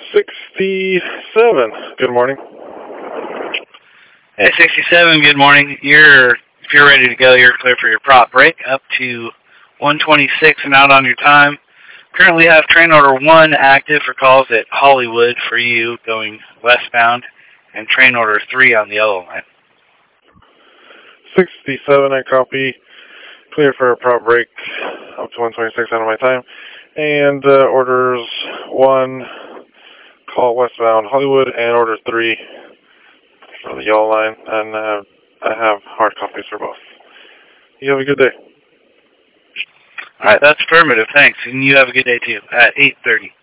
67. Good morning. Hey, 67, good morning. If you're ready to go, you're clear for your prop break up to 126 and out on your time. Currently have train order 1 active for calls at Hollywood for you going westbound, and train order 3 on the yellow line. 67, I copy. Clear for a prop break up to 126 out of my time. And orders 1, call westbound Hollywood, and order 3 for the yellow line. And I have hard copies for both. You have a good day. All right, that's affirmative. Thanks. And you have a good day, too, at 8:30.